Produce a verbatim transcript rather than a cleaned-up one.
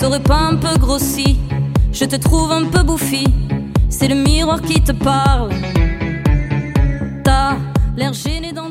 t'aurais pas un peu grossi? Je te trouve un peu bouffi, c'est le miroir qui te parle. T'as l'air gêné dans